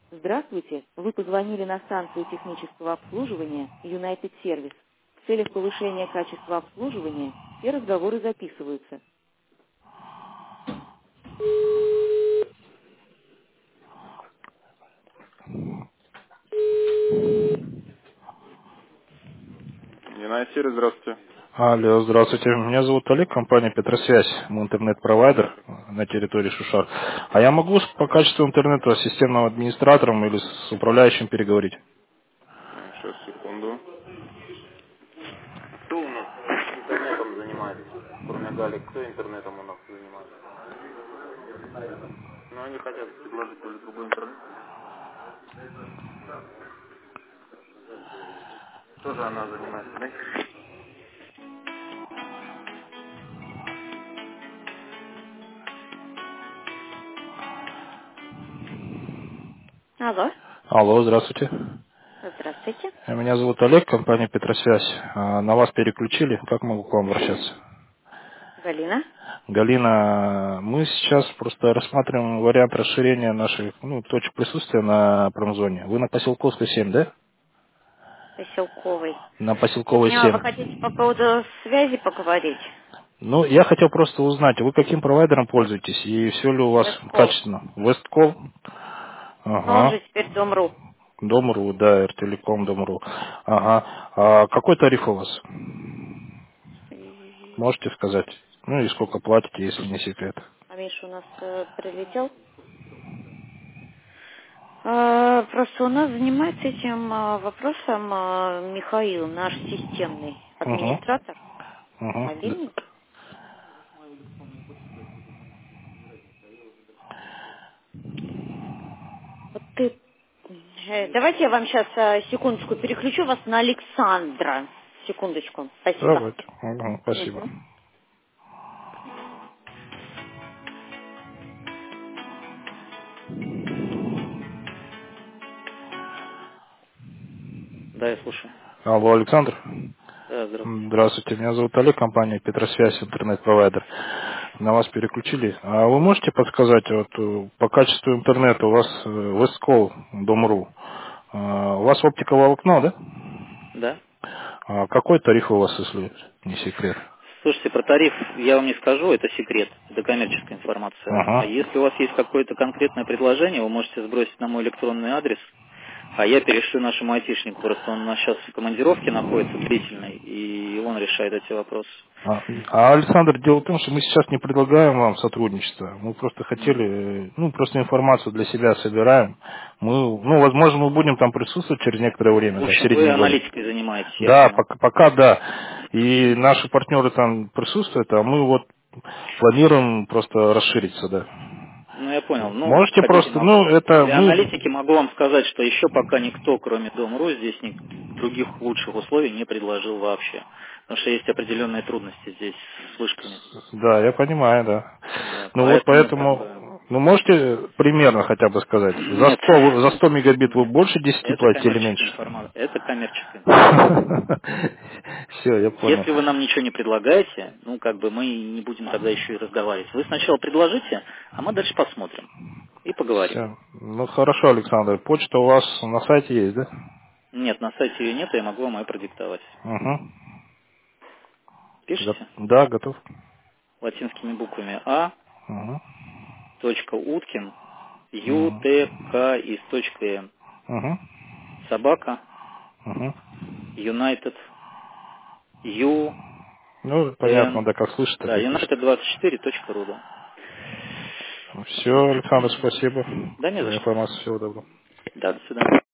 Здравствуйте, вы позвонили на станцию технического обслуживания United Service. В целях повышения качества обслуживания все разговоры записываются. Юнайтед, здравствуйте. Алло, здравствуйте. Меня зовут Олег, компания Петросвязь. Мы интернет-провайдер Здравствуйте. на территории Шушар. А я могу по качеству интернета с системным администратором или с управляющим переговорить? Сейчас, секунду. Кто у нас интернетом занимается? Кроме Гали, кто интернетом у нас занимается? Ну, они хотят предложить то ли другой интернет. Тоже она занимается, да? Алло, Алло, здравствуйте. здравствуйте. Меня зовут Олег, компания Петросвязь. На вас переключили. Как могу к вам обращаться? Галина, Галина, мы сейчас просто рассматриваем вариант расширения наших точек присутствия на промзоне. Вы на Поселковской 7, да? Поселковый. На Я Поселковой поняла, 7. вы хотите по поводу связи поговорить? Ну, я хотел просто узнать, вы каким провайдером пользуетесь и все ли у вас Весткол. качественно? Весткол? Но он же Ага. теперь Дом.ру. Дом.ру, да, Ртелеком, Дом.ру. Ага. А какой тариф у вас? Можете сказать? Ну и сколько платите, если не секрет? А Миша у нас прилетел. Просто у нас занимается этим вопросом Михаил, наш системный Угу. администратор. Угу. Мобильный. Вот ты... Давайте я вам сейчас секундочку переключу вас на Александра. Секундочку. Спасибо. Давайте. Угу, спасибо. Мгм. Да, я слушаю. Алло, Александр. Да, здравствуйте. Здравствуйте, меня зовут Олег, компания Петросвязь, интернет-провайдер. На вас переключили. А вы можете подсказать, вот по качеству интернета у вас Весткол, Дом.ру, у вас оптиковолокно, да? Да? А какой тариф у вас, если не секрет? Слушайте, про тариф я вам не скажу, это секрет, это коммерческая информация. А Ага. если у вас есть какое-то конкретное предложение, вы можете сбросить на мой электронный адрес, а я перешлю нашему айтишнику, просто он у нас сейчас в командировке находится длительной, и он решает эти вопросы. Александр, дело в том, что мы сейчас не предлагаем вам сотрудничество. Мы просто хотели, просто информацию для себя собираем. Возможно, мы будем там присутствовать через некоторое время, В там, в общем, вы середине года. аналитикой занимаетесь, я Да, понял. пока да. И наши партнеры там присутствуют, а мы вот планируем просто расшириться, да. Ну, я понял. Ну, как Можете хотите, просто, могу. это Для мы... аналитики могу вам сказать, что еще пока никто, кроме Дом.ру, здесь других лучших условий не предложил вообще. Потому что есть определенные трудности здесь с вышками. Да, я понимаю, да. Да, Ну вот поэтому как бы... поэтому, можете примерно хотя бы сказать, за Нет, 100 за 100 мегабит вы нет. больше 10 Это платите или коммерческая меньше? информация. Это коммерческая информация. Все, я понял. Если вы нам ничего не предлагаете, ну, как бы мы не будем тогда еще и разговаривать. Вы сначала предложите, а мы дальше посмотрим и поговорим. Все. Ну хорошо, Александр. Почта у вас на сайте есть, да? Нет, на сайте ее нет, я могу вам ее продиктовать. Угу. Пишите? Да, готов. Латинскими буквами А, Угу. точка Уткин, Ю, Т, К, из точка М. Угу. Собака, Угу. United, Ю, Ну, понятно, Н, да, как слышит, так да, и пишет. United24.ru, да. Все, Александр, спасибо Да, не за за что. информацию. Всего доброго. Да, до свидания.